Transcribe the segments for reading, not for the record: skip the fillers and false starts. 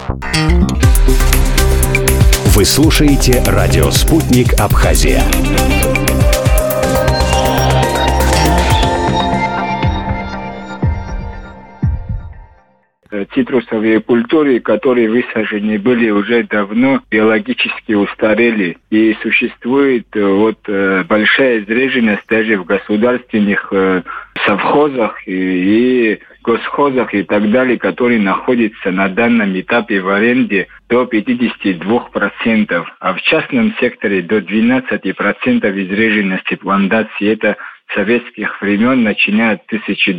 Вы слушаете радио «Спутник Абхазия». Цитрусовые культуры, которые высажены были уже давно, биологически устарели. И существует большая изреженность даже в государственных совхозах и госхозах и так далее, которые находятся на данном этапе в аренде до 52%, а в частном секторе до 12% изреженности плантаций. Это советских времен, начиная от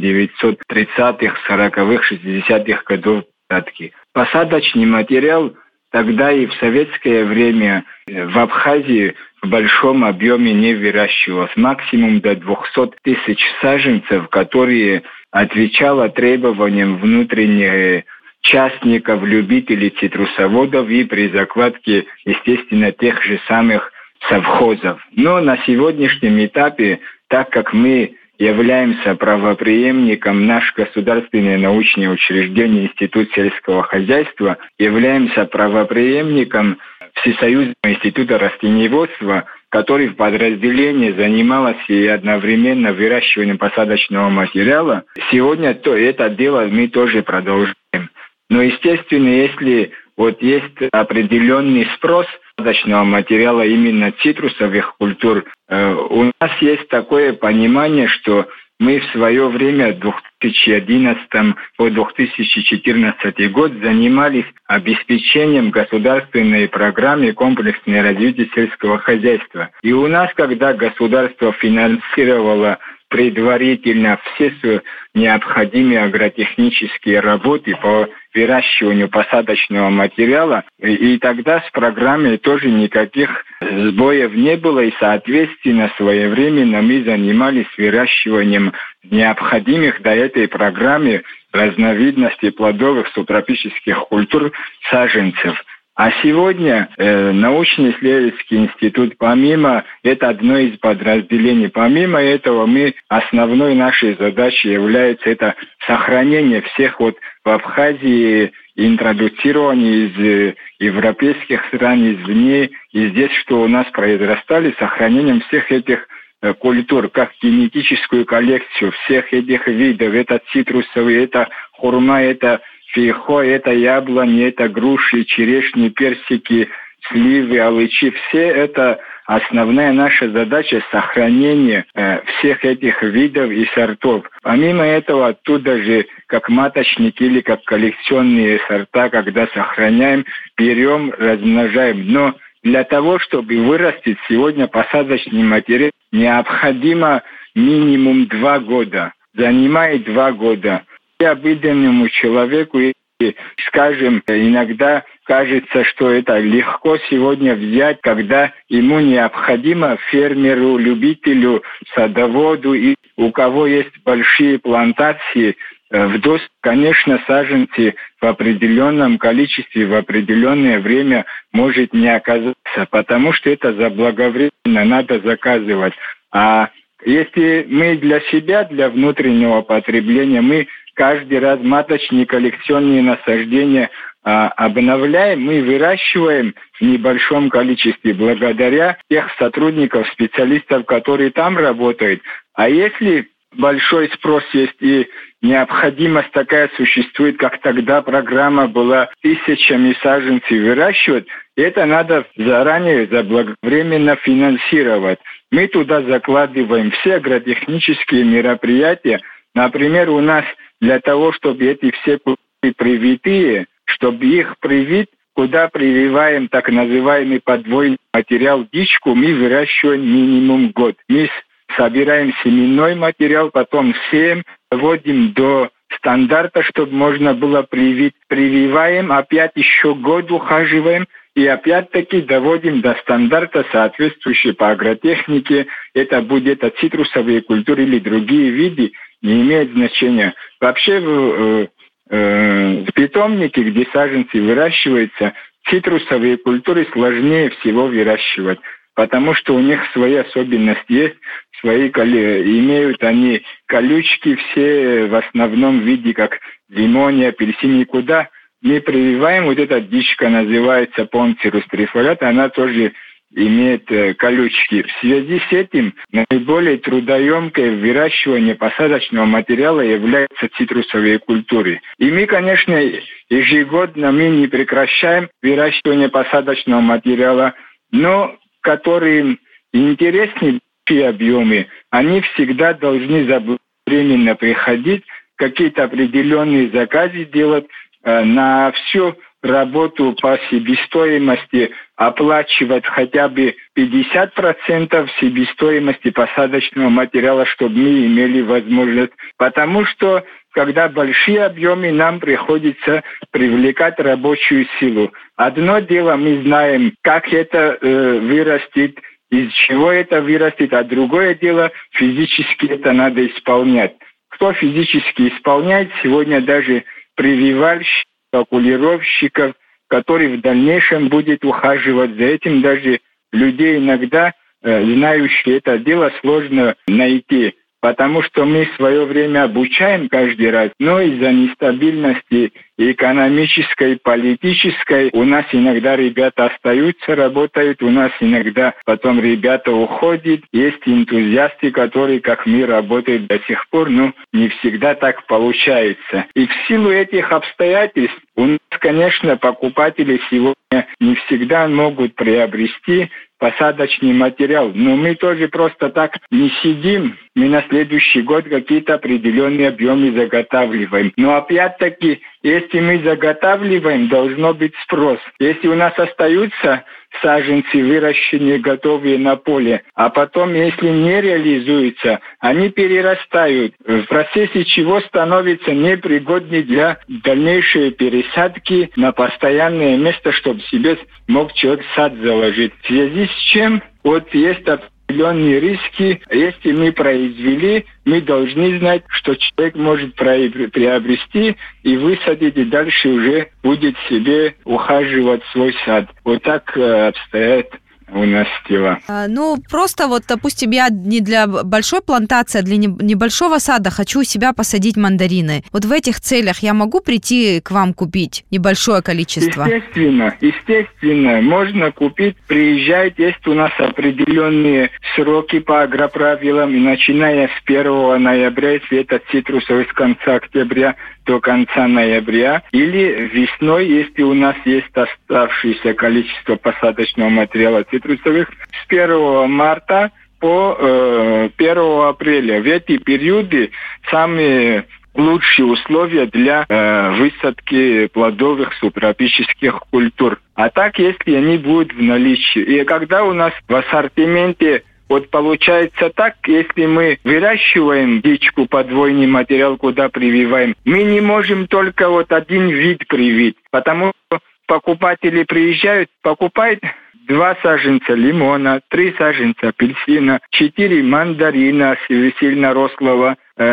1930-х, 40-х, 60-х годов. Посадочный материал тогда и в советское время в Абхазии в большом объеме не выращивалось. Максимум до 200 тысяч саженцев, которые отвечало требованиям внутренних частников, любителей цитрусоводов и при закладке, естественно, тех же самых совхозов. Но на сегодняшнем этапе, так как мы являемся правопреемником, наше государственное научное учреждение Институт сельского хозяйства, являемся правопреемником Всесоюзного института растениеводства, который в подразделении занималась и одновременно выращиванием посадочного материала. Сегодня это дело мы тоже продолжаем. Но, естественно, если есть определенный спрос посадочного материала именно цитрусовых культур, у нас есть такое понимание, что мы в свое время, 2011 по 2014 год, занимались обеспечением государственной программы комплексное развитие сельского хозяйства. И у нас, когда государство финансировало предварительно все необходимые агротехнические работы по выращиванию посадочного материала, и тогда с программой тоже никаких сбоев не было, и, соответственно, своевременно мы занимались выращиванием необходимых до этой программы разновидностей плодовых субтропических культур саженцев. А сегодня научно-исследовательский институт, это одно из подразделений, помимо этого основной нашей задачей является это сохранение всех в Абхазии, интродуцирование из европейских стран, извне, и здесь, что у нас произрастали, сохранением всех этих культур, как генетическую коллекцию всех этих видов. Это цитрусовые, это хурма, это фейхо, это яблони, это груши, черешни, персики, сливы, алычи. Все это основная наша задача — сохранение всех этих видов и сортов. Помимо этого, оттуда же, как маточники или как коллекционные сорта, когда сохраняем, берем, размножаем. Но для того, чтобы вырастить сегодня посадочный материал, необходимо минимум 2 года. Занимает 2 года. Обыденному человеку, скажем, иногда кажется, что это легко сегодня взять, когда ему необходимо фермеру, любителю, садоводу, и у кого есть большие плантации, конечно, саженцы в определенном количестве, в определенное время может не оказаться, потому что это заблаговременно надо заказывать. А если мы для себя, для внутреннего потребления, мы каждый раз маточные коллекционные насаждения обновляем, мы выращиваем в небольшом количестве благодаря тех сотрудников, специалистов, которые там работают. А если большой спрос есть и необходимость такая существует, как тогда программа была тысячами саженцев выращивать, это надо заранее, заблаговременно финансировать. Мы туда закладываем все агротехнические мероприятия. Например, у нас для того, чтобы эти все культуры привитые, чтобы их привить, куда прививаем так называемый подвойный материал дичку, мы выращиваем минимум год. Мы собираем семенной материал, потом сеем, доводим до стандарта, чтобы можно было привить. Прививаем, опять еще год ухаживаем, и опять-таки доводим до стандарта, соответствующего по агротехнике. Это будет цитрусовые культуры или другие виды, не имеет значения. Вообще в питомнике, где саженцы выращиваются, цитрусовые культуры сложнее всего выращивать, потому что у них свои особенности есть, имеют они колючки все в основном виде, как лимоне, апельсине, куда мы прививаем, вот эта дичка называется Ponticus trifoliata, она тоже имеет колючки. В связи с этим наиболее трудоемкое выращивание посадочного материала является цитрусовые культуры. И мы, конечно, ежегодно не прекращаем выращивание посадочного материала, но которые интереснее объемы, они всегда должны заблаговременно приходить, какие-то определенные заказы делать, на всю работу по себестоимости оплачивать хотя бы 50% себестоимости посадочного материала, чтобы мы имели возможность. Потому что, когда большие объемы, нам приходится привлекать рабочую силу. Одно дело, мы знаем, как это вырастет, из чего это вырастет, а другое дело, физически это надо исполнять. Кто физически исполняет, сегодня даже прививальщик, окулировщиков, который в дальнейшем будет ухаживать за этим. Даже людей иногда, знающие это дело, сложно найти, потому что мы в свое время обучаем каждый раз, но из-за нестабильности экономической, политической у нас иногда ребята остаются, работают, у нас иногда потом ребята уходят. Есть энтузиасты, которые, как мы, работают до сих пор, но не всегда так получается. И в силу этих обстоятельств у нас, конечно, покупатели сегодня не всегда могут приобрести посадочный материал. Но мы тоже просто так не сидим. Мы на следующий год какие-то определенные объемы заготавливаем. Но опять-таки, если мы заготавливаем, должно быть спрос. Если у нас остаются саженцы, выращенные, готовые на поле, а потом, если не реализуются, они перерастают, в процессе чего становятся непригодны для дальнейшей пересадки на постоянное место, чтобы себе мог человек сад заложить. В связи с чем вот есть определенные риски. Если мы произвели, мы должны знать, что человек может приобрести и высадить, и дальше уже будет себе ухаживать свой сад. Вот так обстоят у нас дела. Ну, просто вот, допустим, я не для большой плантации, а для небольшого сада хочу у себя посадить мандарины. Вот в этих целях я могу прийти к вам купить небольшое количество? Естественно, можно купить, приезжать. Есть у нас определенные сроки по агроправилам, и начиная с 1 ноября, если это цитрусовый, с конца октября до конца ноября, или весной, если у нас есть оставшееся количество посадочного материала цитрусовых, с 1 марта по 1 апреля. В эти периоды самые лучшие условия для высадки плодовых субтропических культур. А так, если они будут в наличии. И когда у нас в ассортименте вот получается так, если мы выращиваем дичку, подвойный материал, куда прививаем, мы не можем только вот один вид привить, потому что покупатели приезжают, покупают 2 саженца лимона, 3 саженца апельсина, 4 мандарина сильно рослого,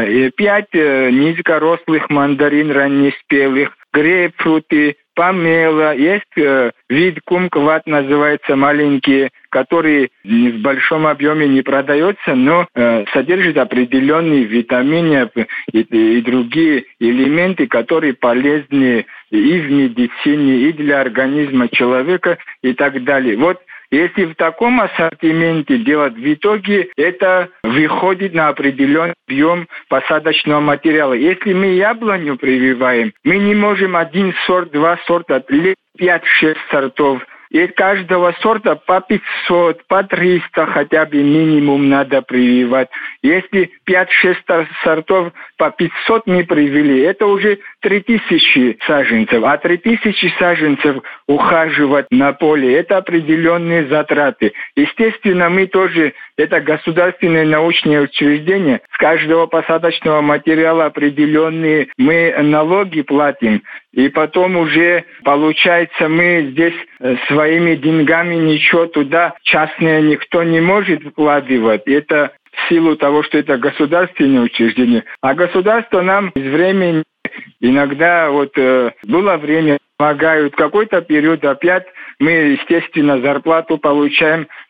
5 низкорослых мандарин раннеспелых, грейпфруты, помело. Есть вид кумкват, называется, маленькие, который в большом объеме не продается, но содержит определенные витамины и другие элементы, которые полезны и в медицине, и для организма человека, и так далее. Вот если в таком ассортименте делать, в итоге это выходит на определенный объем посадочного материала. Если мы яблоню прививаем, мы не можем 1 сорт, 2 сорта, 5-6 сортов. И каждого сорта по 500, по 300 хотя бы минимум надо прививать. Если 5-6 сортов по 500 не привили, это уже 3000 саженцев. А 3000 саженцев ухаживать на поле, это определенные затраты. Естественно, мы тоже, это государственное научное учреждение, с каждого посадочного материала определенные мы налоги платим. И потом уже, получается, мы здесь своими деньгами ничего туда частное никто не может вкладывать. Это в силу того, что это государственное учреждение. А государство нам из времени иногда было время, помогают. Какой-то период опять мы, естественно, зарплату получаем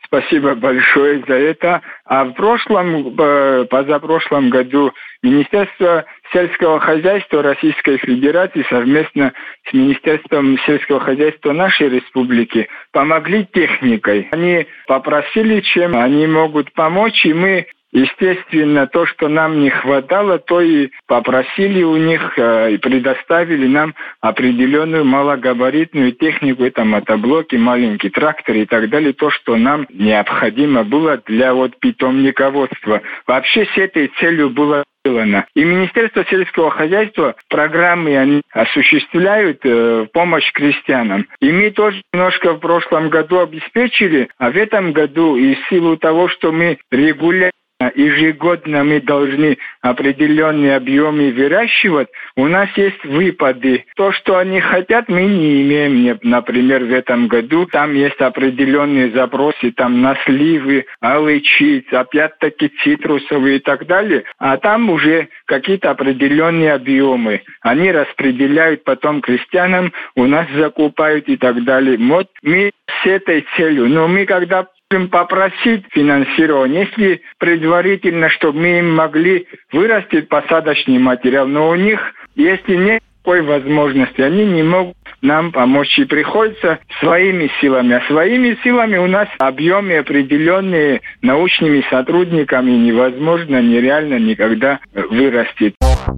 Спасибо большое за это. А в позапрошлом году Министерство сельского хозяйства Российской Федерации совместно с Министерством сельского хозяйства нашей республики помогли техникой. Они попросили, чем они могут помочь, и мы, естественно, то, что нам не хватало, то и попросили у них и предоставили нам определенную малогабаритную технику, это мотоблоки, маленький трактор и так далее, то, что нам необходимо было для питомниководства. Вообще с этой целью было сделано. И Министерство сельского хозяйства программы они осуществляют в помощь крестьянам. И мы тоже немножко в прошлом году обеспечили, а в этом году, и в силу того, что мы регулярно ежегодно мы должны определенные объемы выращивать, у нас есть выпады. То, что они хотят, мы не имеем. Например, в этом году там есть определенные запросы там на сливы, алычи, опять-таки цитрусовые и так далее. А там уже какие-то определенные объемы. Они распределяют потом крестьянам, у нас закупают и так далее. Вот мы с этой целью. Но мы когда попросить финансирование, если предварительно, чтобы мы им могли вырастить посадочный материал, но у них, если нет такой возможности, они не могут нам помочь, и приходится своими силами. А своими силами у нас объемы определенные научными сотрудниками невозможно, нереально никогда вырастить.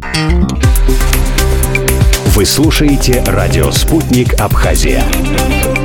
Вы слушаете радио «Спутник Абхазия».